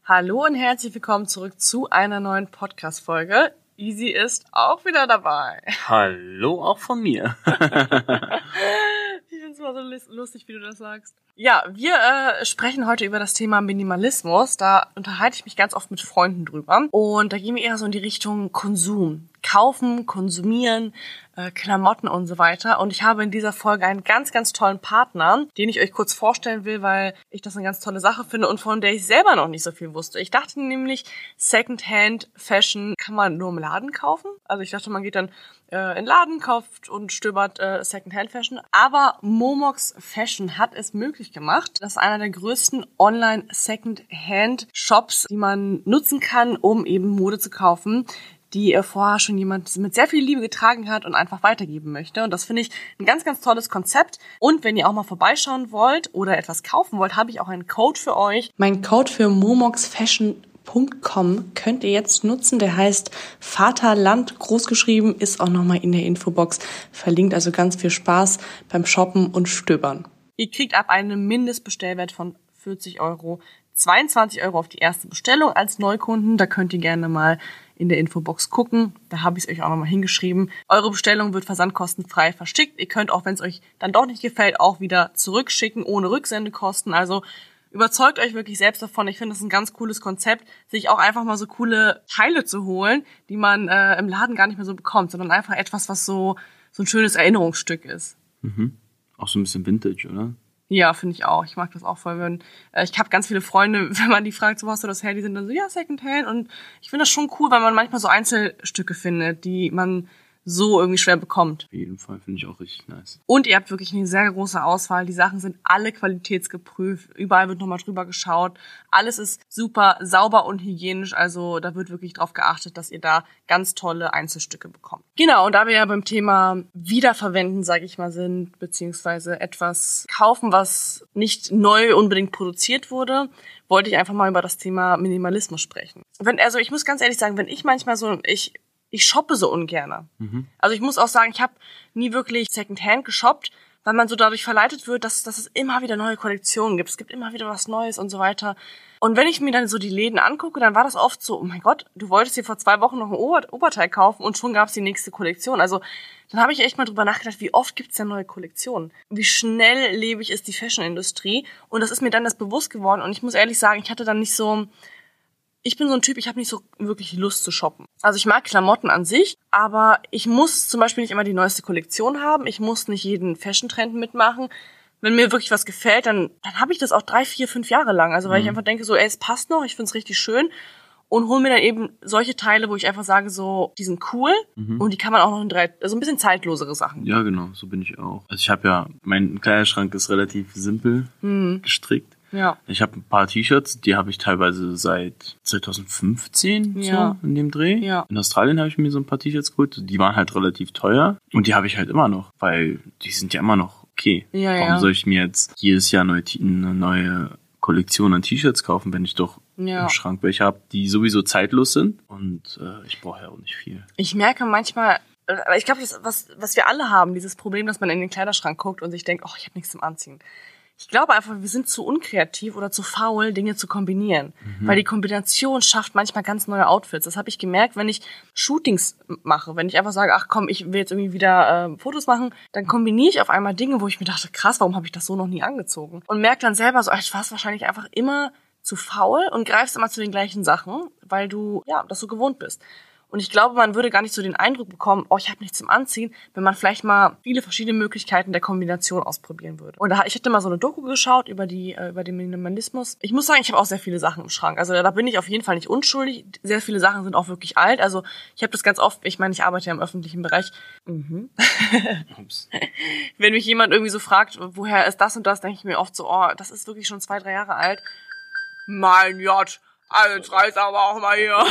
Hallo und herzlich willkommen zurück zu einer neuen Podcast-Folge. Easy ist auch wieder dabei. Hallo auch von mir. Ich finde es immer so lustig, wie du das sagst. Ja, wir sprechen heute über das Thema Minimalismus. Da unterhalte ich mich ganz oft mit Freunden drüber. Und da gehen wir eher so in die Richtung Konsum. Kaufen, konsumieren, Klamotten und so weiter. Und ich habe in dieser Folge einen ganz, ganz tollen Partner, den ich euch kurz vorstellen will, weil ich das eine ganz tolle Sache finde und von der ich selber noch nicht so viel wusste. Ich dachte nämlich, Secondhand Fashion kann man nur im Laden kaufen. Also ich dachte, man geht dann in den Laden, kauft und stöbert Secondhand Fashion. Aber Momox Fashion hat es möglich gemacht. Das ist einer der größten Online Secondhand Shops, die man nutzen kann, um eben Mode zu kaufen, die vorher schon jemand mit sehr viel Liebe getragen hat und einfach weitergeben möchte. Und das finde ich ein ganz, ganz tolles Konzept. Und wenn ihr auch mal vorbeischauen wollt oder etwas kaufen wollt, habe ich auch einen Code für euch. Mein Code für momoxfashion.com könnt ihr jetzt nutzen. Der heißt Vaterland großgeschrieben, ist auch nochmal in der Infobox verlinkt. Also ganz viel Spaß beim Shoppen und Stöbern. Ihr kriegt ab einem Mindestbestellwert von 40 Euro 22 Euro auf die erste Bestellung als Neukunden. Da könnt ihr gerne mal in der Infobox gucken. Da habe ich es euch auch nochmal hingeschrieben. Eure Bestellung wird versandkostenfrei verschickt. Ihr könnt auch, wenn es euch dann doch nicht gefällt, auch wieder zurückschicken, ohne Rücksendekosten. Also überzeugt euch wirklich selbst davon. Ich finde das ein ganz cooles Konzept, sich auch einfach mal so coole Teile zu holen, die man im Laden gar nicht mehr so bekommt, sondern einfach etwas, was so ein schönes Erinnerungsstück ist. Mhm. Auch so ein bisschen Vintage, oder? Ja, finde ich auch. Ich mag das auch voll. Ich habe ganz viele Freunde, wenn man die fragt, so wo hast du das her, die sind dann so, ja, Secondhand. Und ich finde das schon cool, weil man manchmal so Einzelstücke findet, die man so irgendwie schwer bekommt. Auf jeden Fall, finde ich auch richtig nice. Und ihr habt wirklich eine sehr große Auswahl. Die Sachen sind alle qualitätsgeprüft. Überall wird nochmal drüber geschaut. Alles ist super sauber und hygienisch. Also da wird wirklich drauf geachtet, dass ihr da ganz tolle Einzelstücke bekommt. Genau, und da wir ja beim Thema Wiederverwenden, sage ich mal, sind, beziehungsweise etwas kaufen, was nicht neu unbedingt produziert wurde, wollte ich einfach mal über das Thema Minimalismus sprechen. Also ich muss ganz ehrlich sagen, wenn ich manchmal ich shoppe so ungerne. Also ich muss auch sagen, ich habe nie wirklich Secondhand geshoppt, weil man so dadurch verleitet wird, dass es immer wieder neue Kollektionen gibt. Es gibt immer wieder was Neues und so weiter. Und wenn ich mir dann so die Läden angucke, dann war das oft so, oh mein Gott, du wolltest dir vor 2 Wochen noch ein Oberteil kaufen und schon gab's die nächste Kollektion. Also dann habe ich echt mal drüber nachgedacht, wie oft gibt's denn neue Kollektionen? Wie schnelllebig ist die Fashion-Industrie? Und das ist mir dann erst bewusst geworden. Und ich muss ehrlich sagen, ich bin so ein Typ, ich habe nicht so wirklich Lust zu shoppen. Also ich mag Klamotten an sich, aber ich muss zum Beispiel nicht immer die neueste Kollektion haben. Ich muss nicht jeden Fashion-Trend mitmachen. Wenn mir wirklich was gefällt, dann habe ich das auch 3, 4, 5 Jahre lang. Also weil ich einfach denke so, es passt noch, ich find's richtig schön. Und hole mir dann eben solche Teile, wo ich einfach sage so, die sind cool und die kann man auch noch also ein bisschen zeitlosere Sachen. Ja, genau, so bin ich auch. Also ich habe ja, mein Kleiderschrank ist relativ simpel gestrickt. Ja. Ich habe ein paar T-Shirts, die habe ich teilweise seit 2015 so in dem Dreh. Ja. In Australien habe ich mir so ein paar T-Shirts geholt, die waren halt relativ teuer und die habe ich halt immer noch, weil die sind ja immer noch okay. Ja, warum soll ich mir jetzt jedes Jahr eine neue Kollektion an T-Shirts kaufen, wenn ich doch im Schrank welche habe, die sowieso zeitlos sind und ich brauche ja auch nicht viel. Ich merke manchmal, ich glaube, was wir alle haben, dieses Problem, dass man in den Kleiderschrank guckt und sich denkt, oh, ich habe nichts zum Anziehen. Ich glaube einfach, wir sind zu unkreativ oder zu faul, Dinge zu kombinieren. Weil die Kombination schafft manchmal ganz neue Outfits. Das habe ich gemerkt, wenn ich Shootings mache. Wenn ich einfach sage, ach komm, ich will jetzt irgendwie wieder Fotos machen, dann kombiniere ich auf einmal Dinge, wo ich mir dachte, krass, warum habe ich das so noch nie angezogen? Und merke dann selber so, ich war wahrscheinlich einfach immer zu faul und greifst immer zu den gleichen Sachen, weil du das so gewohnt bist. Und ich glaube, man würde gar nicht so den Eindruck bekommen, oh, ich habe nichts zum Anziehen, wenn man vielleicht mal viele verschiedene Möglichkeiten der Kombination ausprobieren würde. Und ich hatte mal so eine Doku geschaut über den Minimalismus. Ich muss sagen, ich habe auch sehr viele Sachen im Schrank. Also da bin ich auf jeden Fall nicht unschuldig. Sehr viele Sachen sind auch wirklich alt. Also ich habe das ganz oft, ich meine, ich arbeite ja im öffentlichen Bereich. Ups. Wenn mich jemand irgendwie so fragt, woher ist das und das, denke ich mir oft so, oh, das ist wirklich schon 2, 3 Jahre alt. Mein Gott. Also jetzt reiß aber auch mal hier.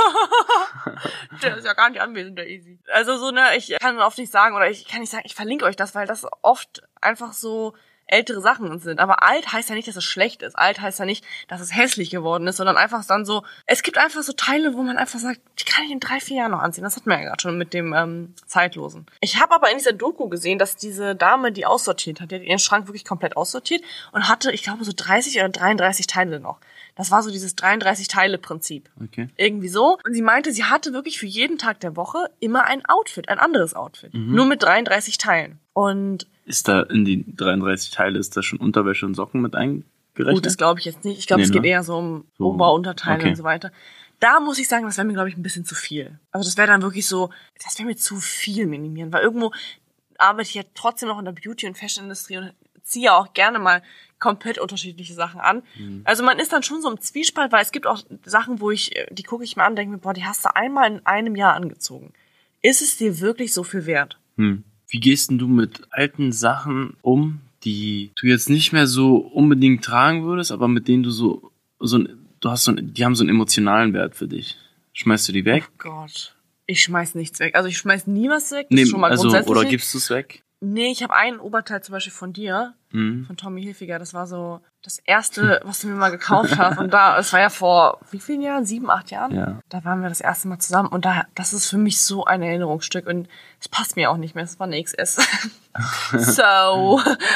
Der ist ja gar nicht anwesend, der Easy. Also ich kann oft nicht sagen, oder ich kann nicht sagen, ich verlinke euch das, weil das oft einfach so ältere Sachen sind. Aber alt heißt ja nicht, dass es schlecht ist. Alt heißt ja nicht, dass es hässlich geworden ist, sondern einfach dann so, es gibt einfach so Teile, wo man einfach sagt, die kann ich in 3-4 Jahren noch anziehen. Das hatten wir ja gerade schon mit dem Zeitlosen. Ich habe aber in dieser Doku gesehen, dass diese Dame, die aussortiert hat, die hat ihren Schrank wirklich komplett aussortiert und hatte, ich glaube, so 30 oder 33 Teile noch. Das war so dieses 33-Teile-Prinzip. Okay. Irgendwie so. Und sie meinte, sie hatte wirklich für jeden Tag der Woche immer ein Outfit, ein anderes Outfit. Nur mit 33 Teilen. Und ist da in die 33 Teile, ist da schon Unterwäsche und Socken mit eingerechnet? Gut, das glaube ich jetzt nicht. Ich glaube, es geht eher so um Ober-, Unterteile und so weiter. Da muss ich sagen, das wäre mir, glaube ich, ein bisschen zu viel. Also das wäre dann wirklich so, das wäre mir zu viel minimieren. Weil irgendwo arbeite ich ja trotzdem noch in der Beauty- und Fashion-Industrie und ziehe ja auch gerne mal komplett unterschiedliche Sachen an. Also man ist dann schon so im Zwiespalt, weil es gibt auch Sachen, die gucke ich mir an und denke mir, boah, die hast du einmal in einem Jahr angezogen. Ist es dir wirklich so viel wert? Wie gehst denn du mit alten Sachen um, die du jetzt nicht mehr so unbedingt tragen würdest, aber mit denen du die haben so einen emotionalen Wert für dich? Schmeißt du die weg? Oh Gott. Ich schmeiß nichts weg. Also ich schmeiß nie was weg. Das ist schon mal grundsätzlich. Oder gibst du es weg? Nee, ich habe ein Oberteil zum Beispiel von dir, von Tommy Hilfiger. Das war so das erste, was du mir mal gekauft hast. Und es war ja vor wie vielen Jahren? 7, 8 Jahren? Ja. Da waren wir das erste Mal zusammen. Und das ist für mich so ein Erinnerungsstück. Und es passt mir auch nicht mehr. Es war eine XS. So,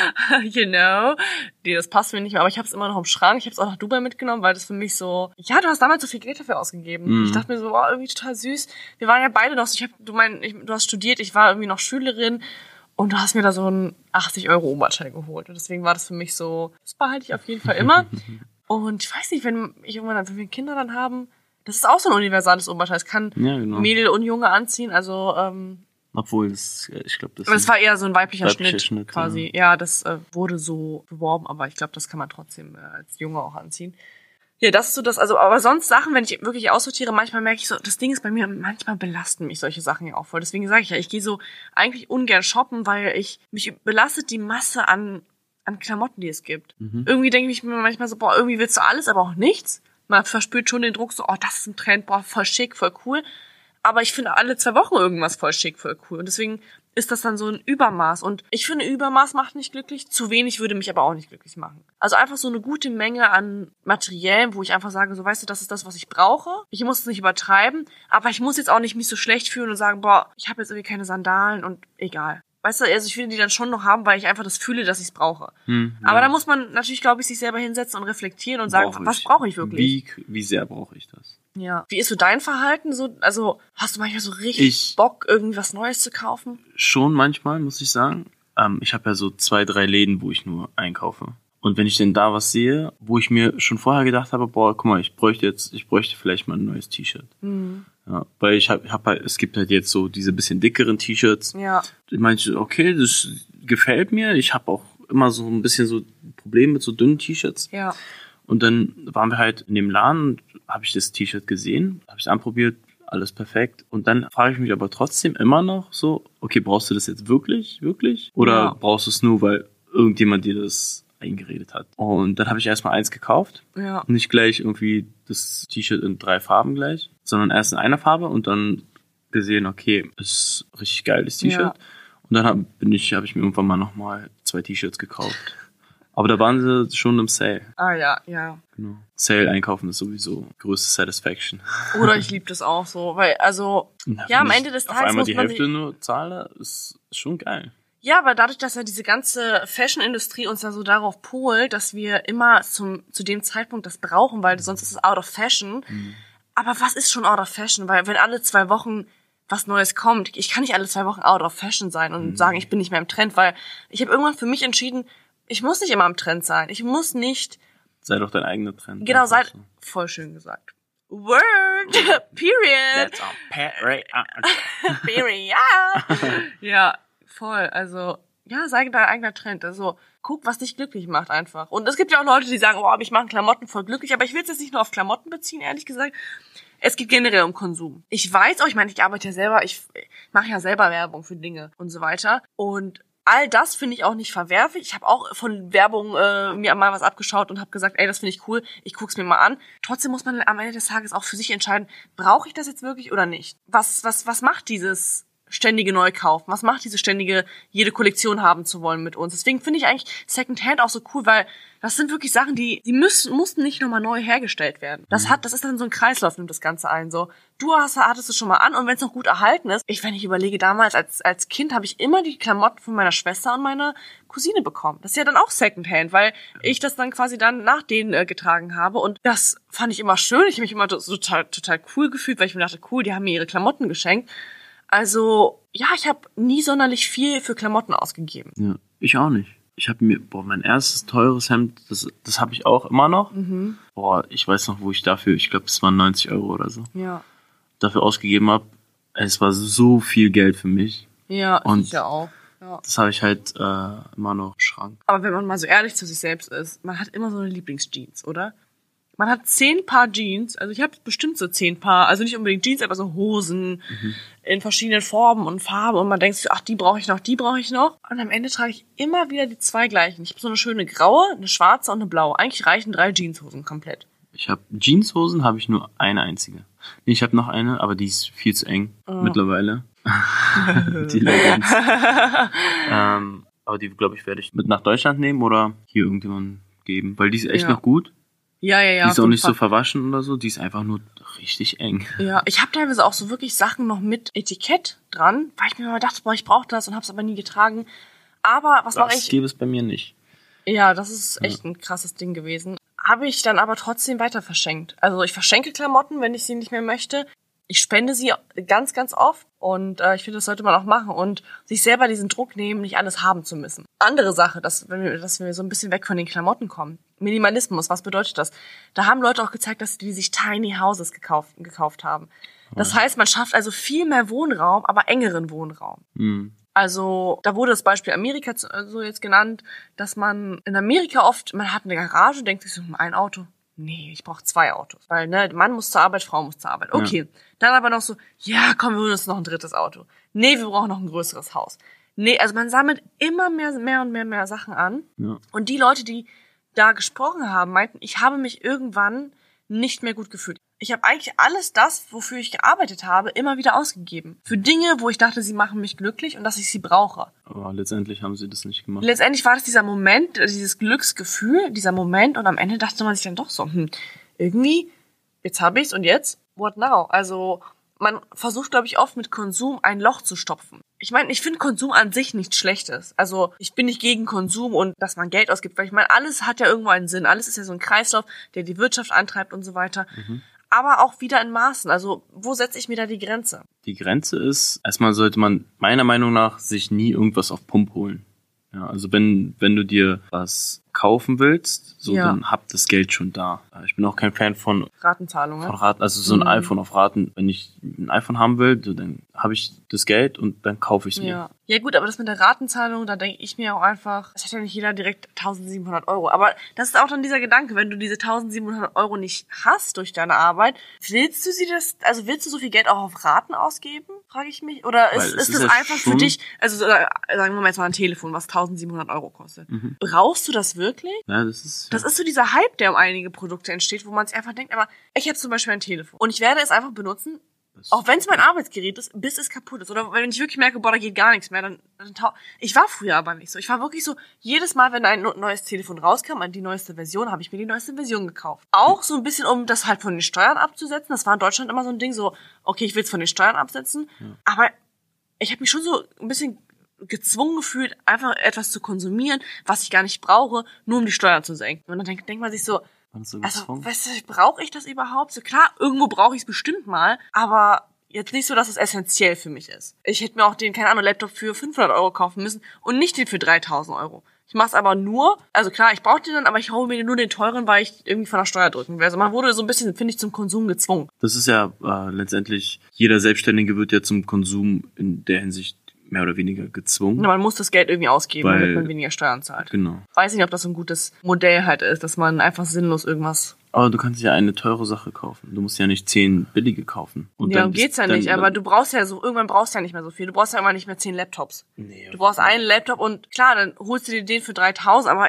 you know. Das passt mir nicht mehr. Aber ich habe es immer noch im Schrank. Ich habe es auch nach Dubai mitgenommen, weil das für mich so, ja, du hast damals so viel Geld dafür ausgegeben. Ich dachte mir so, wow, irgendwie total süß. Wir waren ja beide noch so, du hast studiert, ich war irgendwie noch Schülerin. Und du hast mir da so ein 80-Euro-Oberteil geholt. Und deswegen war das für mich so, das behalte ich auf jeden Fall immer. Und ich weiß nicht, wenn wir Kinder dann haben, das ist auch so ein universales Oberteil. Es kann Mädel und Junge anziehen. Also, obwohl, ich glaube, das war eher so ein weiblicher Schnitt quasi. Ja, das wurde so beworben, aber ich glaube, das kann man trotzdem als Junge auch anziehen. Ja, das ist so das, also, aber sonst Sachen, wenn ich wirklich aussortiere, manchmal merke ich so, das Ding ist bei mir, manchmal belasten mich solche Sachen ja auch voll. Deswegen sage ich ja, ich gehe so eigentlich ungern shoppen, weil mich belastet die Masse an Klamotten, die es gibt. Irgendwie denke ich mir manchmal so, boah, irgendwie willst du alles, aber auch nichts. Man verspürt schon den Druck so, oh, das ist ein Trend, boah, voll schick, voll cool. Aber ich finde alle 2 Wochen irgendwas voll schick, voll cool. Und deswegen ist das dann so ein Übermaß. Und ich finde, Übermaß macht nicht glücklich. Zu wenig würde mich aber auch nicht glücklich machen. Also einfach so eine gute Menge an Materialien, wo ich einfach sage, so, weißt du, das ist das, was ich brauche. Ich muss es nicht übertreiben, aber ich muss jetzt auch nicht mich so schlecht fühlen und sagen, boah, ich habe jetzt irgendwie keine Sandalen und egal. Weißt du, also ich will die dann schon noch haben, weil ich einfach das fühle, dass ich es brauche. Aber da muss man natürlich, glaube ich, sich selber hinsetzen und reflektieren und sagen, was brauche ich wirklich? Wie sehr brauche ich das? Ja. Wie ist so dein Verhalten? So, also hast du manchmal so richtig Bock, irgendwie was Neues zu kaufen? Schon manchmal, muss ich sagen. Ich habe ja so 2, 3 Läden, wo ich nur einkaufe. Und wenn ich denn da was sehe, wo ich mir schon vorher gedacht habe, boah, guck mal, ich bräuchte vielleicht mal ein neues T-Shirt. Ja, weil es gibt halt jetzt so diese bisschen dickeren T-Shirts. Ja. Ich meinte, okay, das gefällt mir. Ich habe auch immer so ein bisschen so Probleme mit so dünnen T-Shirts. Ja. Und dann waren wir halt in dem Laden, habe ich das T-Shirt gesehen, habe ich anprobiert, alles perfekt. Und dann frage ich mich aber trotzdem immer noch so, okay, brauchst du das jetzt wirklich? Oder brauchst du es nur, weil irgendjemand dir das eingeredet hat? Und dann habe ich erstmal eins gekauft. Ja. Nicht gleich irgendwie das T-Shirt in 3 Farben gleich, sondern erst in einer Farbe und dann gesehen, okay, ist ein richtig geiles T-Shirt. Ja. Und dann habe ich mir irgendwann mal nochmal 2 T-Shirts gekauft. Aber da waren sie schon im Sale. Ah ja, ja. Genau. Sale einkaufen ist sowieso größte Satisfaction. Oder ich liebe das auch so, weil also am Ende des Tages auf einmal muss die man Hälfte nur zahle, ist schon geil. Ja, aber dadurch, dass ja diese ganze Fashion-Industrie uns ja so darauf polt, dass wir immer zu dem Zeitpunkt das brauchen, weil sonst ist es out of fashion. Aber was ist schon out of fashion? Weil wenn alle 2 Wochen was Neues kommt, ich kann nicht alle 2 Wochen out of fashion sein und sagen, ich bin nicht mehr im Trend, weil ich habe irgendwann für mich entschieden, ich muss nicht immer im Trend sein. Ich muss nicht... Sei doch dein eigener Trend. Genau, voll schön gesagt. Word! Period! That's a Period! Ja, voll. Also, ja, sei dein eigener Trend. Also, guck, was dich glücklich macht einfach. Und es gibt ja auch Leute, die sagen, oh, mich machen Klamotten voll glücklich. Aber ich will es jetzt nicht nur auf Klamotten beziehen, ehrlich gesagt. Es geht generell um Konsum. Ich weiß auch, ich meine, ich arbeite ja selber, ich mache ja selber Werbung für Dinge und so weiter. Und all das finde ich auch nicht verwerflich. Ich habe auch von Werbung mir mal was abgeschaut und habe gesagt, ey, das finde ich cool, ich guck's mir mal an. Trotzdem muss man am Ende des Tages auch für sich entscheiden, brauche ich das jetzt wirklich oder nicht? Was macht dieses ständige neu kaufen? Was macht diese ständige, jede Kollektion haben zu wollen mit uns? Deswegen finde ich eigentlich Secondhand auch so cool, weil das sind wirklich Sachen, die mussten nicht nochmal neu hergestellt werden. Das ist dann so ein Kreislauf, nimmt das Ganze ein. So, hattest es schon mal an und wenn es noch gut erhalten ist, wenn ich überlege, damals als Kind habe ich immer die Klamotten von meiner Schwester und meiner Cousine bekommen. Das ist ja dann auch Secondhand, weil ich das dann quasi dann nach denen getragen habe und das fand ich immer schön. Ich habe mich immer so total cool gefühlt, weil ich mir dachte, cool, die haben mir ihre Klamotten geschenkt. Also, ja, ich habe nie sonderlich viel für Klamotten ausgegeben. Ja, ich auch nicht. Ich habe mir, mein erstes teures Hemd, das habe ich auch immer noch. Mhm. Ich weiß noch, wo ich dafür, ich glaube, es waren 90 € oder so. Ja. Dafür ausgegeben habe. Es war so viel Geld für mich. Ja, und ich ja auch. Ja. Das habe ich halt immer noch im Schrank. Aber wenn man mal so ehrlich zu sich selbst ist, man hat immer so eine Lieblingsjeans, oder? Man hat 10 Paar Jeans, also ich habe bestimmt so 10 Paar, also nicht unbedingt Jeans, aber so Hosen in verschiedenen Formen und Farben und man denkt sich, ach, die brauche ich noch. Und am Ende trage ich immer wieder die 2 gleichen. Ich habe so eine schöne graue, eine schwarze und eine blaue. Eigentlich reichen 3 Jeanshosen komplett. Ich habe Jeanshosen, habe ich nur eine einzige. Nee, ich habe noch eine, aber die ist viel zu eng mittlerweile. Die Leggings. Aber die, glaube ich, werde ich mit nach Deutschland nehmen oder hier irgendjemandem geben, weil die ist echt noch gut. Ja. Die ist auch nicht so verwaschen oder so, die ist einfach nur richtig eng. Ja, ich habe teilweise auch so wirklich Sachen noch mit Etikett dran, weil ich mir immer dachte, ich brauche das und habe es aber nie getragen. Aber was mache ich? Das gäbe es bei mir nicht. Ja, das ist echt ein krasses Ding gewesen. Habe ich dann aber trotzdem weiter verschenkt. Also ich verschenke Klamotten, wenn ich sie nicht mehr möchte. Ich spende sie ganz, ganz oft und ich finde, das sollte man auch machen und sich selber diesen Druck nehmen, nicht alles haben zu müssen. Andere Sache, dass wir so ein bisschen weg von den Klamotten kommen. Minimalismus, was bedeutet das? Da haben Leute auch gezeigt, dass die sich Tiny Houses gekauft haben. Das heißt, man schafft also viel mehr Wohnraum, aber engeren Wohnraum. Mhm. Also da wurde das Beispiel Amerika so jetzt genannt, dass man in Amerika oft, man hat eine Garage, denkt sich so, ein Auto. Nee, ich brauche 2 Autos. Weil, Mann muss zur Arbeit, Frau muss zur Arbeit. Okay. Ja. Dann aber noch so, ja, komm, wir holen uns noch ein 3. Auto. Nee, wir brauchen noch ein größeres Haus. Nee, also man sammelt immer mehr Sachen an. Ja. Und die Leute, die da gesprochen haben, meinten, ich habe mich irgendwann nicht mehr gut gefühlt. Ich habe eigentlich alles das, wofür ich gearbeitet habe, immer wieder ausgegeben. Für Dinge, wo ich dachte, sie machen mich glücklich und dass ich sie brauche. Aber letztendlich haben sie das nicht gemacht. Letztendlich war das dieser Moment, dieses Glücksgefühl, dieser Moment und am Ende dachte man sich dann doch so, irgendwie, jetzt habe ich's und jetzt, what now? Also man versucht, glaube ich, oft mit Konsum ein Loch zu stopfen. Ich meine, ich finde Konsum an sich nichts Schlechtes. Also ich bin nicht gegen Konsum und dass man Geld ausgibt, weil ich meine, alles hat ja irgendwo einen Sinn. Alles ist ja so ein Kreislauf, der die Wirtschaft antreibt und so weiter. Mhm. Aber auch wieder in Maßen. Also wo setze ich mir da die Grenze? Die Grenze ist, erstmal sollte man meiner Meinung nach sich nie irgendwas auf Pump holen. Ja, also wenn du dir was kaufen willst, dann hab das Geld schon da. Ich bin auch kein Fan von Ratenzahlungen. Also so ein iPhone auf Raten. Wenn ich ein iPhone haben will, dann habe ich das Geld und dann kaufe ich es mir. Ja gut, aber das mit der Ratenzahlung, da denke ich mir auch einfach, es hat ja nicht jeder direkt 1.700 €. Aber das ist auch dann dieser Gedanke, wenn du diese 1.700 € nicht hast durch deine Arbeit, willst du so viel Geld auch auf Raten ausgeben? Frage ich mich. Oder ist das ja einfach für dich, also sagen wir mal jetzt mal ein Telefon, was 1.700 € kostet. Mhm. Brauchst du das wirklich? Ja, das ist so dieser Hype, der um einige Produkte entsteht, wo man sich einfach denkt, aber ich habe zum Beispiel ein Telefon und ich werde es einfach benutzen, auch wenn es mein Arbeitsgerät ist, bis es kaputt ist. Oder wenn ich wirklich merke, da geht gar nichts mehr, dann ich war früher aber nicht so. Ich war wirklich so, jedes Mal, wenn ein neues Telefon rauskam, die neueste Version, habe ich mir die neueste Version gekauft. Auch so ein bisschen, um das halt von den Steuern abzusetzen. Das war in Deutschland immer so ein Ding, so, okay, ich will es von den Steuern absetzen. Ja. Aber ich habe mich schon so ein bisschen gezwungen gefühlt, einfach etwas zu konsumieren, was ich gar nicht brauche, nur um die Steuern zu senken. Und dann denkt man sich so, brauche ich das überhaupt? So klar, irgendwo brauche ich es bestimmt mal, aber jetzt nicht so, dass es essentiell für mich ist. Ich hätte mir auch den, Laptop für 500 € kaufen müssen und nicht den für 3.000 €. Ich mache es aber nur, also klar, ich brauche den dann, aber ich hole mir nur den teuren, weil ich irgendwie von der Steuer drücken will. Also man wurde so ein bisschen, finde ich, zum Konsum gezwungen. Das ist ja letztendlich, jeder Selbstständige wird ja zum Konsum in der Hinsicht mehr oder weniger gezwungen. Ja, man muss das Geld irgendwie ausgeben, damit man weniger Steuern zahlt. Genau. Weiß nicht, ob das so ein gutes Modell halt ist, dass man einfach sinnlos irgendwas Aber du kannst ja eine teure Sache kaufen. Du musst ja nicht 10 billige kaufen. Und ja, darum geht's ja nicht. Aber du brauchst ja so, irgendwann brauchst du ja nicht mehr so viel. Du brauchst ja immer nicht mehr 10 Laptops. Nee, du brauchst einen Laptop und klar, dann holst du dir den für 3.000, aber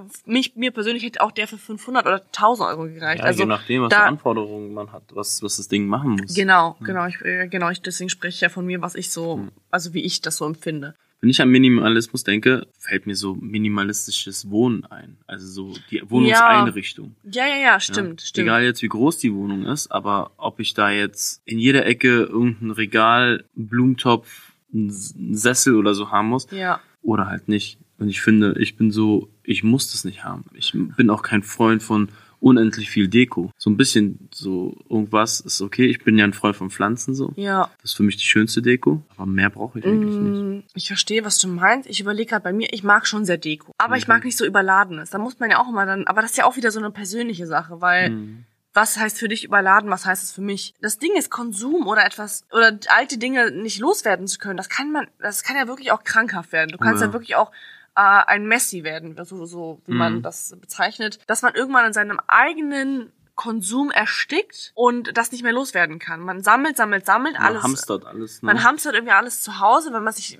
mir persönlich hätte auch der für 500 oder 1.000 Euro gereicht. Ja, also, je nachdem, was für Anforderungen man hat, was das Ding machen muss. Genau, deswegen spreche ich ja von mir, was ich so, also wie ich das so empfinde. Wenn ich an Minimalismus denke, fällt mir so minimalistisches Wohnen ein. Also so die Wohnungseinrichtung. Ja, stimmt. Egal jetzt, wie groß die Wohnung ist, aber ob ich da jetzt in jeder Ecke irgendein Regal, einen Blumentopf, einen Sessel oder so haben muss. Ja. Oder halt nicht. Und ich finde, ich muss das nicht haben. Ich bin auch kein Freund von unendlich viel Deko. So ein bisschen so irgendwas ist okay. Ich bin ja ein Freund von Pflanzen so. Ja. Das ist für mich die schönste Deko. Aber mehr brauche ich eigentlich nicht. Ich verstehe, was du meinst. Ich überlege gerade bei mir, ich mag schon sehr Deko. Aber ich mag nicht so Überladenes. Da muss man ja auch immer aber das ist ja auch wieder so eine persönliche Sache, weil was heißt für dich überladen, was heißt es für mich? Das Ding ist Konsum oder alte Dinge nicht loswerden zu können. Das kann ja wirklich auch krankhaft werden. Du kannst ja wirklich auch ein Messi werden, so wie man das bezeichnet, dass man irgendwann in seinem eigenen Konsum erstickt und das nicht mehr loswerden kann. Man sammelt alles. Man hamstert alles. Ne? Man hamstert irgendwie alles zu Hause, wenn man sich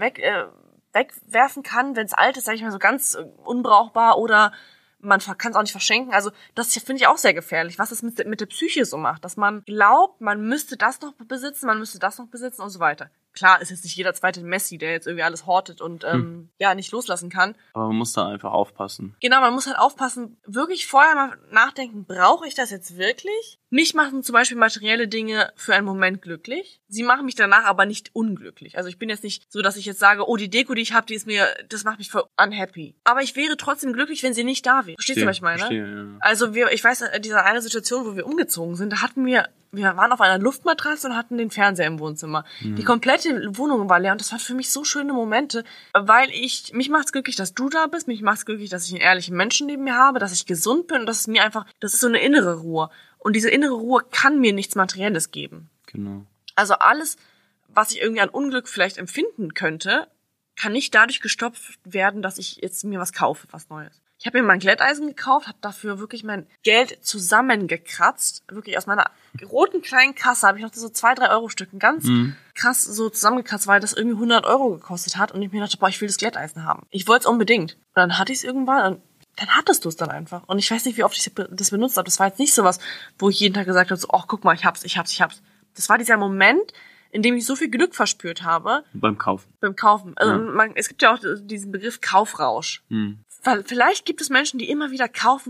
wegwerfen kann, wenn es alt ist, sag ich mal, so ganz unbrauchbar oder man kann es auch nicht verschenken. Also das finde ich auch sehr gefährlich, was es mit der Psyche so macht, dass man glaubt, man müsste das noch besitzen, und so weiter. Klar ist jetzt nicht jeder zweite Messi, der jetzt irgendwie alles hortet und nicht loslassen kann. Aber man muss da einfach aufpassen. Genau, man muss halt aufpassen, wirklich vorher mal nachdenken, brauche ich das jetzt wirklich? Mich machen zum Beispiel materielle Dinge für einen Moment glücklich. Sie machen mich danach aber nicht unglücklich. Also ich bin jetzt nicht so, dass ich jetzt sage, oh, die Deko, die ich habe, das macht mich voll unhappy. Aber ich wäre trotzdem glücklich, wenn sie nicht da wäre. Verstehst du, was ich meine? Verstehe, ja. Also ich weiß, diese eine Situation, wo wir umgezogen sind, da wir waren auf einer Luftmatratze und hatten den Fernseher im Wohnzimmer. Die komplette Wohnung war leer und das waren für mich so schöne Momente, weil mich macht's glücklich, dass du da bist, mich macht's glücklich, dass ich einen ehrlichen Menschen neben mir habe, dass ich gesund bin und das ist so eine innere Ruhe. Und diese innere Ruhe kann mir nichts Materielles geben. Genau. Also alles, was ich irgendwie an Unglück vielleicht empfinden könnte, kann nicht dadurch gestopft werden, dass ich jetzt mir was kaufe, was Neues. Ich habe mir mal ein Glätteisen gekauft, habe dafür wirklich mein Geld zusammengekratzt. Wirklich aus meiner roten kleinen Kasse habe ich noch so 2-3 Euro Stücken ganz krass so zusammengekratzt, weil das irgendwie 100 Euro gekostet hat. Und ich mir dachte, ich will das Glätteisen haben. Ich wollte es unbedingt. Und dann hatte ich es irgendwann und dann hattest du es dann einfach. Und ich weiß nicht, wie oft ich das benutzt habe. Das war jetzt nicht sowas, wo ich jeden Tag gesagt habe, so, guck mal, ich hab's. Das war dieser Moment, in dem ich so viel Glück verspürt habe. Beim Kaufen. Also es gibt ja auch diesen Begriff Kaufrausch. Weil vielleicht gibt es Menschen, die immer wieder kaufen,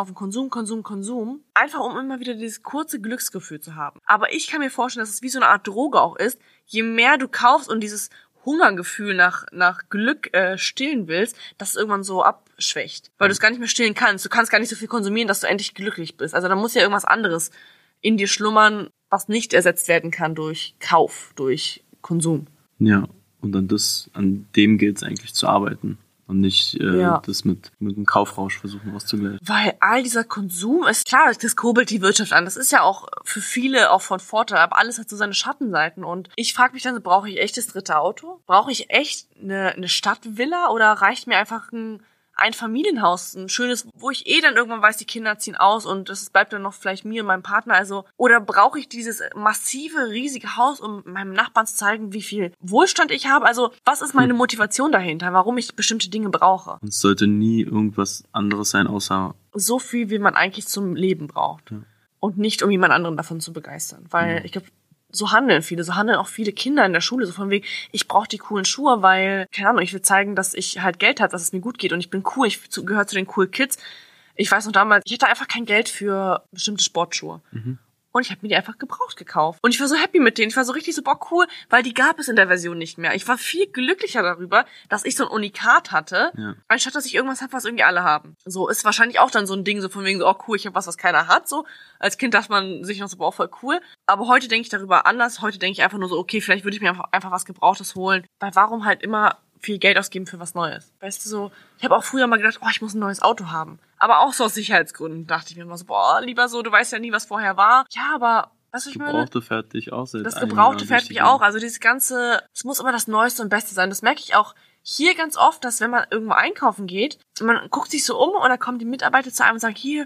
Konsum, einfach um immer wieder dieses kurze Glücksgefühl zu haben. Aber ich kann mir vorstellen, dass es wie so eine Art Droge auch ist. Je mehr du kaufst und dieses Hungergefühl nach Glück stillen willst, dass es irgendwann so abschwächt. Weil du es gar nicht mehr stillen kannst. Du kannst gar nicht so viel konsumieren, dass du endlich glücklich bist. Also da muss ja irgendwas anderes in dir schlummern, was nicht ersetzt werden kann durch Kauf, durch Konsum. Ja, und an dem gilt es eigentlich zu arbeiten. Und nicht das mit einem Kaufrausch versuchen auszugleichen. Weil all dieser Konsum ist, klar, das kurbelt die Wirtschaft an. Das ist ja auch für viele auch von Vorteil, aber alles hat so seine Schattenseiten. Und ich frage mich dann so, brauche ich echt das dritte Auto? Brauche ich echt eine Stadtvilla? Oder reicht mir einfach ein Familienhaus, ein schönes, wo ich dann irgendwann weiß, die Kinder ziehen aus und das bleibt dann noch vielleicht mir und meinem Partner. Also, oder brauche ich dieses massive, riesige Haus, um meinem Nachbarn zu zeigen, wie viel Wohlstand ich habe? Also, was ist meine Motivation dahinter, warum ich bestimmte Dinge brauche? Es sollte nie irgendwas anderes sein, außer so viel, wie man eigentlich zum Leben braucht. Ja. Und nicht, um jemand anderen davon zu begeistern. Weil ich glaube, so handeln auch viele Kinder in der Schule, so von wegen, ich brauche die coolen Schuhe, weil, keine Ahnung, ich will zeigen, dass ich halt Geld habe, dass es mir gut geht und ich bin cool, ich gehöre zu den cool Kids. Ich weiß noch damals, ich hatte einfach kein Geld für bestimmte Sportschuhe. Und ich habe mir die einfach gebraucht gekauft. Und ich war so happy mit denen. Ich war so richtig so, cool, weil die gab es in der Version nicht mehr. Ich war viel glücklicher darüber, dass ich so ein Unikat hatte, anstatt dass ich irgendwas habe, was irgendwie alle haben. So ist wahrscheinlich auch dann so ein Ding, so von wegen so, cool, ich habe was keiner hat. So als Kind dachte man sich noch so, voll cool. Aber heute denke ich darüber anders. Heute denke ich einfach nur so, okay, vielleicht würde ich mir einfach was Gebrauchtes holen. Weil warum halt immer viel Geld ausgeben für was Neues? Weißt du, so, ich habe auch früher mal gedacht, ich muss ein neues Auto haben. Aber auch so aus Sicherheitsgründen dachte ich mir immer so, lieber so, du weißt ja nie, was vorher war. Ja, aber, weißt du, ich meine? Das Gebrauchte fährt dich auch seit Das Gebrauchte fährt mich auch. Also dieses ganze, es muss immer das Neueste und Beste sein. Das merke ich auch hier ganz oft, dass wenn man irgendwo einkaufen geht, man guckt sich so um und dann kommen die Mitarbeiter zu einem und sagen, hier,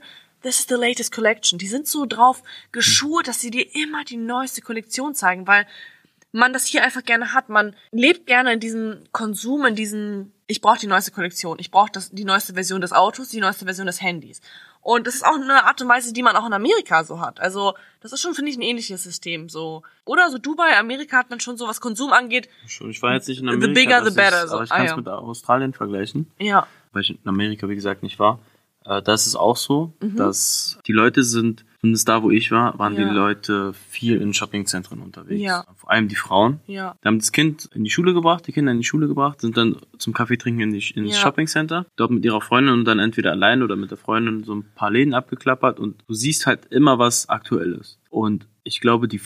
this is the latest collection. Die sind so drauf geschult, dass sie dir immer die neueste Kollektion zeigen, weil man das hier einfach gerne hat. Man lebt gerne in diesem Konsum, in diesem, ich brauche die neueste Kollektion, ich brauche die neueste Version des Autos, die neueste Version des Handys. Und das ist auch eine Art und Weise, die man auch in Amerika so hat. Also das ist schon, finde ich, ein ähnliches System. So. Oder so Dubai, Amerika hat man schon so, was Konsum angeht. Schon, ich war jetzt nicht in Amerika. The bigger, the better. Aber ich kann es mit Australien vergleichen. Ja. Weil ich in Amerika, wie gesagt, nicht war. Da ist es auch so, dass die Leute sind, zumindest da, wo ich war, waren die Leute viel in Shoppingzentren unterwegs. Ja. Vor allem die Frauen. Ja. Die haben das Kind in die Schule gebracht, die Kinder in die Schule gebracht, sind dann zum Kaffee trinken ins Shoppingcenter, dort mit ihrer Freundin und dann entweder allein oder mit der Freundin so ein paar Läden abgeklappert und du siehst halt immer was Aktuelles. Und ich glaube, die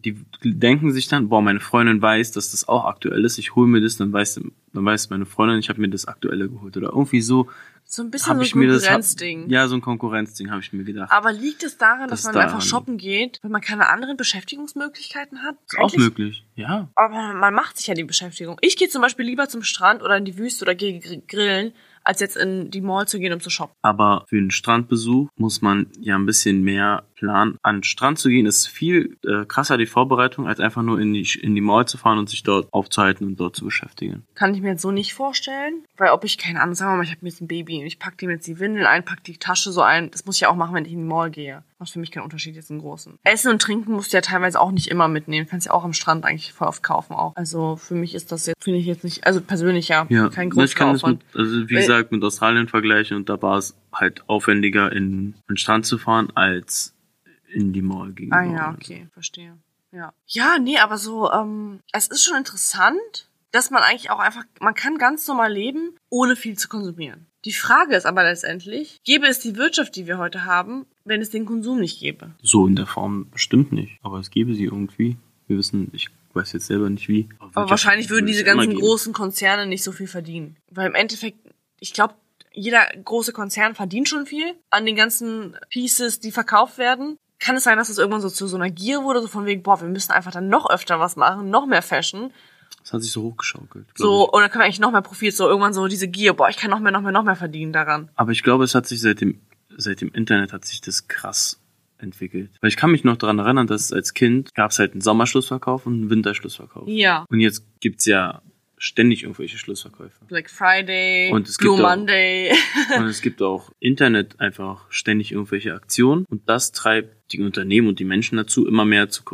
denken sich dann, boah, meine Freundin weiß, dass das auch aktuell ist, ich hole mir das, dann weiß meine Freundin, ich habe mir das Aktuelle geholt. Oder irgendwie so. So ein bisschen so ein Konkurrenzding. Ja, so ein Konkurrenzding, habe ich mir gedacht. Aber liegt es daran, dass man einfach shoppen geht, wenn man keine anderen Beschäftigungsmöglichkeiten hat? Ist auch möglich, ja. Aber man macht sich ja die Beschäftigung. Ich gehe zum Beispiel lieber zum Strand oder in die Wüste oder gehe grillen, als jetzt in die Mall zu gehen, um zu shoppen. Aber für einen Strandbesuch muss man ja ein bisschen mehr planen. An den Strand zu gehen ist viel krasser die Vorbereitung, als einfach nur in die Mall zu fahren und sich dort aufzuhalten und dort zu beschäftigen. Kann ich mir jetzt so nicht vorstellen. Weil ob ich, keine Ahnung, sagen wir mal, ich habe mir jetzt ein Baby und ich packe dem jetzt die Windeln ein, packe die Tasche so ein. Das muss ich ja auch machen, wenn ich in die Mall gehe. Macht für mich keinen Unterschied jetzt im Großen. Essen und Trinken musst du ja teilweise auch nicht immer mitnehmen. Kannst ja auch am Strand eigentlich voll oft kaufen auch. Also für mich ist das jetzt, finde ich jetzt nicht, also persönlich ja kein großer Aufwand. Also wie gesagt, mit Australien vergleichen und da war es halt aufwendiger, in den Strand zu fahren, als in die Mall gehen. Ah ja, okay, verstehe. Ja. Ja, nee, aber so, es ist schon interessant, dass man eigentlich auch einfach, man kann ganz normal leben, ohne viel zu konsumieren. Die Frage ist aber letztendlich, gäbe es die Wirtschaft, die wir heute haben, wenn es den Konsum nicht gäbe? So in der Form bestimmt nicht, aber es gäbe sie irgendwie. Wir wissen, ich weiß jetzt selber nicht wie. Aber wahrscheinlich würden diese ganzen großen Konzerne nicht so viel verdienen. Weil im Endeffekt, ich glaube, jeder große Konzern verdient schon viel an den ganzen Pieces, die verkauft werden. Kann es sein, dass es irgendwann so zu so einer Gier wurde, so von wegen, boah, wir müssen einfach dann noch öfter was machen, noch mehr Fashion. Das hat sich so hochgeschaukelt. So, und dann können wir eigentlich noch mehr Profit, so irgendwann so diese Gier, boah, ich kann noch mehr verdienen daran. Aber ich glaube, es hat sich seit dem Internet hat sich das krass entwickelt. Weil ich kann mich noch daran erinnern, dass als Kind gab es halt einen Sommerschlussverkauf und einen Winterschlussverkauf. Ja. Und jetzt gibt's ja ständig irgendwelche Schlussverkäufe. Black Friday, Blue Monday. Und es gibt auch Internet einfach ständig irgendwelche Aktionen und das treibt die Unternehmen und die Menschen dazu, immer mehr zu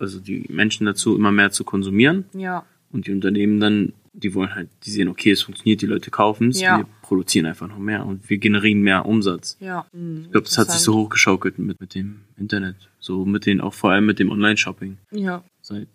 konsumieren. Ja. Und die Unternehmen dann, die sehen, okay, es funktioniert, die Leute kaufen es, wir produzieren einfach noch mehr und wir generieren mehr Umsatz. Ja. Ich glaube, das hat sich so hochgeschaukelt mit dem Internet. So auch vor allem mit dem Online-Shopping. Ja. Seit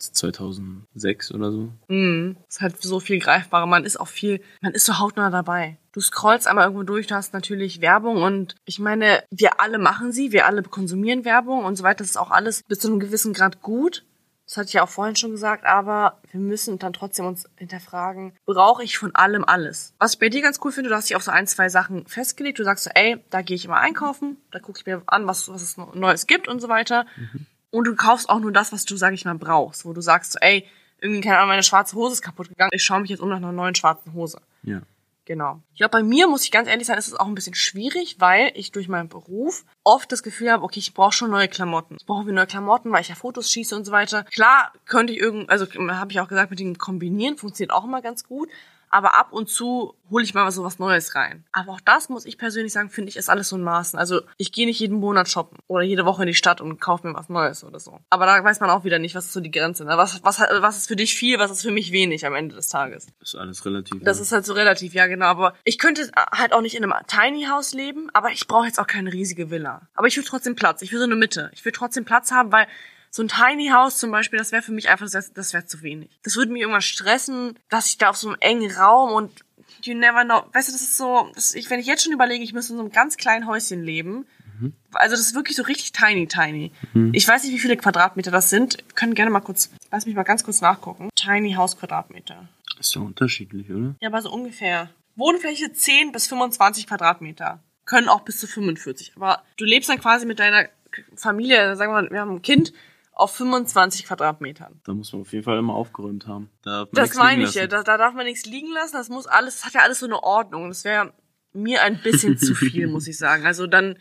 2006 oder so. Es ist halt so viel greifbarer. Man ist so hautnah dabei. Du scrollst einmal irgendwo durch, du hast natürlich Werbung und ich meine, wir alle machen sie, wir alle konsumieren Werbung und so weiter. Das ist auch alles bis zu einem gewissen Grad gut. Das hatte ich ja auch vorhin schon gesagt, aber wir müssen dann trotzdem uns hinterfragen, brauche ich von allem alles? Was ich bei dir ganz cool finde, du hast dich auf so 1, 2 Sachen festgelegt. Du sagst so, ey, da gehe ich immer einkaufen, da gucke ich mir an, was es Neues gibt und so weiter. Und du kaufst auch nur das, was du, sag ich mal, brauchst. Wo du sagst so, ey, irgendwie, keine Ahnung, meine schwarze Hose ist kaputt gegangen, ich schaue mich jetzt um nach einer neuen schwarzen Hose. Ja. Genau. Ich glaube, bei mir, muss ich ganz ehrlich sein, ist es auch ein bisschen schwierig, weil ich durch meinen Beruf oft das Gefühl habe, okay, ich brauche schon neue Klamotten. Ich brauche neue Klamotten, weil ich ja Fotos schieße und so weiter. Klar könnte ich habe ich auch gesagt, mit dem Kombinieren funktioniert auch immer ganz gut. Aber ab und zu hole ich mal so was Neues rein. Aber auch das, muss ich persönlich sagen, finde ich, ist alles so in Maßen. Also ich gehe nicht jeden Monat shoppen oder jede Woche in die Stadt und kaufe mir was Neues oder so. Aber da weiß man auch wieder nicht, was ist so die Grenze. Ne? Was ist für dich viel, was ist für mich wenig am Ende des Tages? Das ist alles relativ. Das ist halt so relativ, ja genau. Aber ich könnte halt auch nicht in einem Tiny House leben, aber ich brauche jetzt auch keine riesige Villa. Aber ich will trotzdem Platz. Ich will so eine Mitte. Ich will trotzdem Platz haben, weil so ein Tiny House zum Beispiel, das wäre für mich einfach, das wäre zu wenig. Das würde mich irgendwann stressen, dass ich da auf so einem engen Raum und you never know. Weißt du, das ist so, wenn ich jetzt schon überlege, ich müsste in so einem ganz kleinen Häuschen leben. Also das ist wirklich so richtig tiny. Ich weiß nicht, wie viele Quadratmeter das sind. Wir können gerne mal lass mich mal ganz kurz nachgucken. Tiny House Quadratmeter. Ist ja unterschiedlich, oder? Ja, aber so ungefähr. Wohnfläche 10 bis 25 Quadratmeter. Können auch bis zu 45. Aber du lebst dann quasi mit deiner Familie, sagen wir mal, wir haben ein Kind, auf 25 Quadratmetern. Da muss man auf jeden Fall immer aufgeräumt haben. Das meine ich ja. Da darf man nichts liegen lassen. Das hat ja alles so eine Ordnung. Das wäre mir ein bisschen zu viel, muss ich sagen. Also dann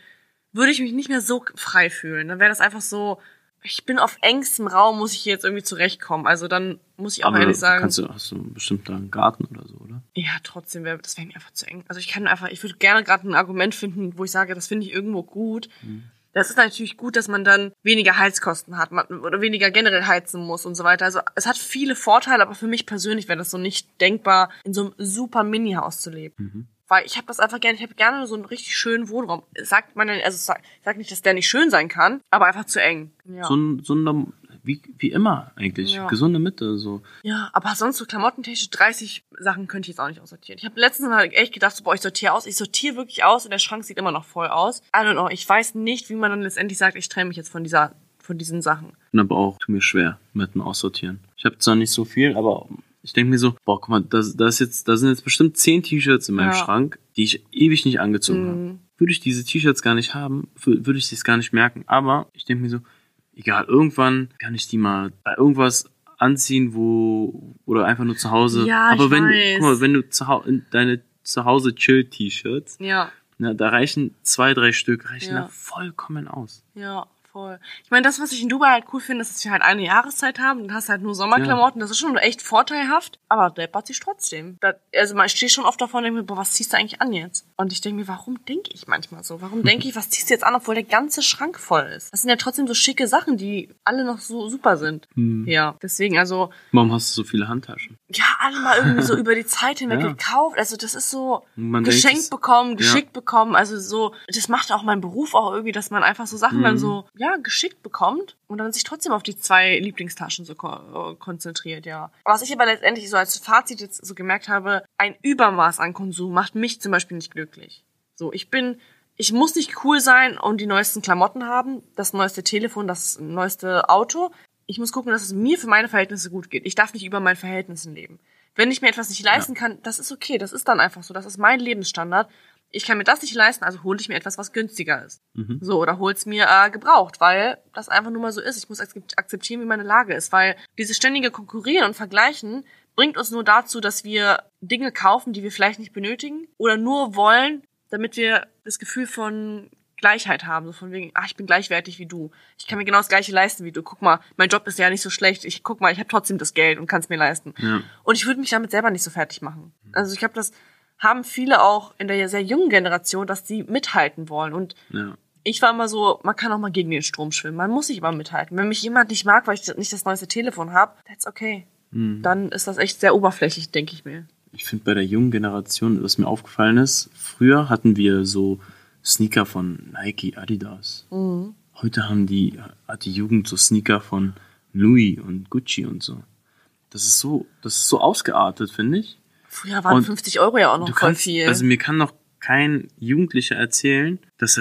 würde ich mich nicht mehr so frei fühlen. Dann wäre das einfach so, ich bin auf engstem Raum, muss ich hier jetzt irgendwie zurechtkommen. Also dann muss ich auch ehrlich sagen. Hast du bestimmt da einen Garten oder so, oder? Ja, trotzdem das wäre mir einfach zu eng. Also ich würde gerne gerade ein Argument finden, wo ich sage, das finde ich irgendwo gut. Das ist natürlich gut, dass man dann weniger Heizkosten hat oder weniger generell heizen muss und so weiter. Also es hat viele Vorteile, aber für mich persönlich wäre das so nicht denkbar, in so einem super Mini-Haus zu leben. Weil ich habe das einfach gerne, ich habe gerne so einen richtig schönen Wohnraum. Sagt man dann, also sag nicht, dass der nicht schön sein kann, aber einfach zu eng. Ja. So ein wie immer eigentlich. Ja. Gesunde Mitte, so. Ja, aber sonst so klamottentechnisch 30 Sachen könnte ich jetzt auch nicht aussortieren. Ich habe letztens mal echt gedacht, so, boah, ich sortiere aus. Ich sortiere wirklich aus und der Schrank sieht immer noch voll aus. I don't know, ich weiß nicht, wie man dann letztendlich sagt, ich trenne mich jetzt von diesen Sachen. Und aber auch, tut mir schwer mit dem Aussortieren. Ich habe zwar nicht so viel, aber ich denke mir so, boah, guck mal, da sind jetzt bestimmt 10 T-Shirts in meinem Schrank, die ich ewig nicht angezogen habe. Würde ich diese T-Shirts gar nicht haben, würde ich das gar nicht merken. Aber ich denke mir so, egal, irgendwann kann ich die mal bei irgendwas anziehen, oder einfach nur zu Hause. Ja, aber guck mal, wenn du deine Zuhause Chill-T-Shirts, da reichen 2, 3 Stück, da vollkommen aus. Ja, voll. Ich meine, das, was ich in Dubai halt cool finde, ist, dass wir halt eine Jahreszeit haben und hast halt nur Sommerklamotten. Das ist schon echt vorteilhaft, aber deppert sich trotzdem. Also man steht schon oft davor und denkt mir, boah, was ziehst du eigentlich an jetzt? Und ich denke mir, warum denke ich manchmal so? Warum denke ich, was ziehst du jetzt an, obwohl der ganze Schrank voll ist? Das sind ja trotzdem so schicke Sachen, die alle noch so super sind. Ja, deswegen, also... Warum hast du so viele Handtaschen? Ja, alle mal irgendwie so über die Zeit hinweg gekauft. Also das ist so geschenkt bekommen. Also so, das macht auch mein Beruf auch irgendwie, dass man einfach so Sachen dann so, geschickt bekommt und dann sich trotzdem auf die 2 Lieblingstaschen so konzentriert, ja. Was ich aber letztendlich so als Fazit jetzt so gemerkt habe, ein Übermaß an Konsum macht mich zum Beispiel nicht glücklich. So, ich muss nicht cool sein und die neuesten Klamotten haben, das neueste Telefon, das neueste Auto. Ich muss gucken, dass es mir für meine Verhältnisse gut geht. Ich darf nicht über meinen Verhältnissen leben. Wenn ich mir etwas nicht leisten kann, das ist okay, das ist dann einfach so, das ist mein Lebensstandard. Ich kann mir das nicht leisten, also hole ich mir etwas, was günstiger ist. So, oder hol's mir gebraucht, weil das einfach nur mal so ist. Ich muss akzeptieren, wie meine Lage ist, weil dieses ständige Konkurrieren und Vergleichen bringt uns nur dazu, dass wir Dinge kaufen, die wir vielleicht nicht benötigen oder nur wollen, damit wir das Gefühl von Gleichheit haben, so von wegen, ich bin gleichwertig wie du. Ich kann mir genau das Gleiche leisten wie du. Guck mal, mein Job ist ja nicht so schlecht. Ich habe trotzdem das Geld und kann es mir leisten. Ja. Und ich würde mich damit selber nicht so fertig machen. Also ich glaube, das haben viele auch in der sehr jungen Generation, dass sie mithalten wollen. Und ich war immer so, man kann auch mal gegen den Strom schwimmen. Man muss nicht immer mithalten. Wenn mich jemand nicht mag, weil ich nicht das neueste Telefon habe, that's okay. Dann ist das echt sehr oberflächlich, denke ich mir. Ich finde bei der jungen Generation, was mir aufgefallen ist, früher hatten wir so Sneaker von Nike, Adidas. Heute hat die Jugend so Sneaker von Louis und Gucci und so. Das ist so ausgeartet, finde ich. Früher waren 50 € ja auch noch voll viel. Also mir kann noch kein Jugendlicher erzählen,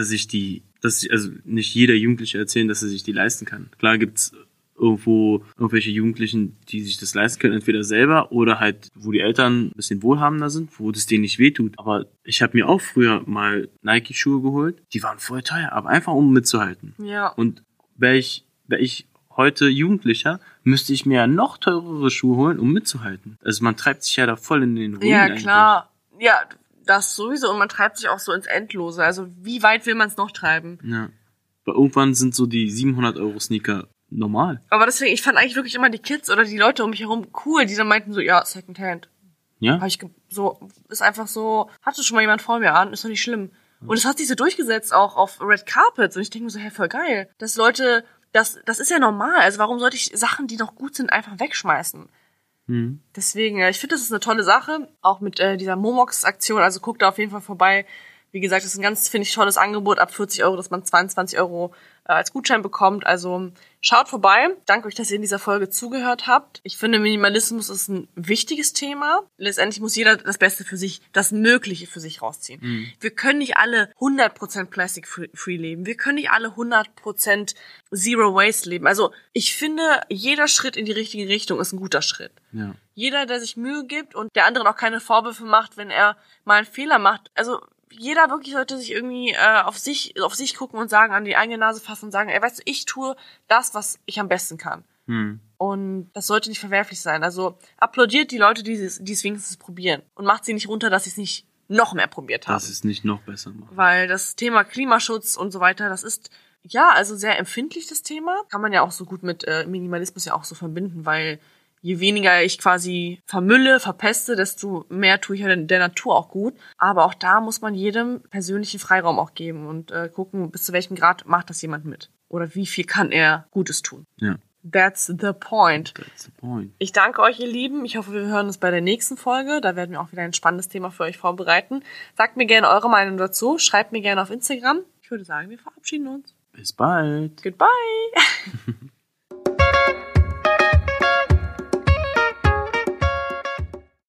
nicht jeder Jugendliche erzählen, dass er sich die leisten kann. Klar gibt's irgendwo irgendwelche Jugendlichen, die sich das leisten können, entweder selber oder halt, wo die Eltern ein bisschen wohlhabender sind, wo das denen nicht wehtut. Aber ich habe mir auch früher mal Nike-Schuhe geholt, die waren voll teuer, aber einfach um mitzuhalten. Ja. Und wäre ich heute Jugendlicher, müsste ich mir ja noch teurere Schuhe holen, um mitzuhalten. Also man treibt sich ja da voll in den Ruin. Ja, klar. Ja, das sowieso. Und man treibt sich auch so ins Endlose. Also wie weit will man es noch treiben? Ja. Weil irgendwann sind so die 700 € Sneaker normal. Aber deswegen, ich fand eigentlich wirklich immer die Kids oder die Leute um mich herum cool, die dann meinten so, ja, Secondhand. Ja. Ist einfach so, hatte schon mal jemand vor mir an, ist doch nicht schlimm. Und es hat sich so durchgesetzt, auch auf Red Carpets. Und ich denke mir so, hey, voll geil. Dass Leute, das ist ja normal. Also warum sollte ich Sachen, die noch gut sind, einfach wegschmeißen? Deswegen, ich finde, das ist eine tolle Sache. Auch mit dieser Momox-Aktion. Also guckt da auf jeden Fall vorbei. Wie gesagt, das ist ein ganz, finde ich, tolles Angebot. Ab 40 €, dass man 22 € als Gutschein bekommt. Also schaut vorbei. Danke euch, dass ihr in dieser Folge zugehört habt. Ich finde, Minimalismus ist ein wichtiges Thema. Letztendlich muss jeder das Beste für sich, das Mögliche für sich rausziehen. Wir können nicht alle 100% Plastic-free leben. Wir können nicht alle 100% Zero Waste leben. Also ich finde, jeder Schritt in die richtige Richtung ist ein guter Schritt. Ja. Jeder, der sich Mühe gibt und der anderen auch keine Vorwürfe macht, wenn er mal einen Fehler macht. Also jeder wirklich sollte sich irgendwie auf sich gucken und sagen, an die eigene Nase fassen und sagen, ey, weißt du, ich tue das, was ich am besten kann. Und das sollte nicht verwerflich sein. Also applaudiert die Leute, die es wenigstens probieren und macht sie nicht runter, dass sie es nicht noch mehr probiert haben. Dass es nicht noch besser macht. Weil das Thema Klimaschutz und so weiter, das ist ja also sehr empfindlich, das Thema. Kann man ja auch so gut mit Minimalismus ja auch so verbinden, weil je weniger ich quasi vermülle, verpeste, desto mehr tue ich ja der Natur auch gut. Aber auch da muss man jedem persönlichen Freiraum auch geben und gucken, bis zu welchem Grad macht das jemand mit. Oder wie viel kann er Gutes tun. Ja. That's the point. That's the point. Ich danke euch, ihr Lieben. Ich hoffe, wir hören uns bei der nächsten Folge. Da werden wir auch wieder ein spannendes Thema für euch vorbereiten. Sagt mir gerne eure Meinung dazu. Schreibt mir gerne auf Instagram. Ich würde sagen, wir verabschieden uns. Bis bald. Goodbye.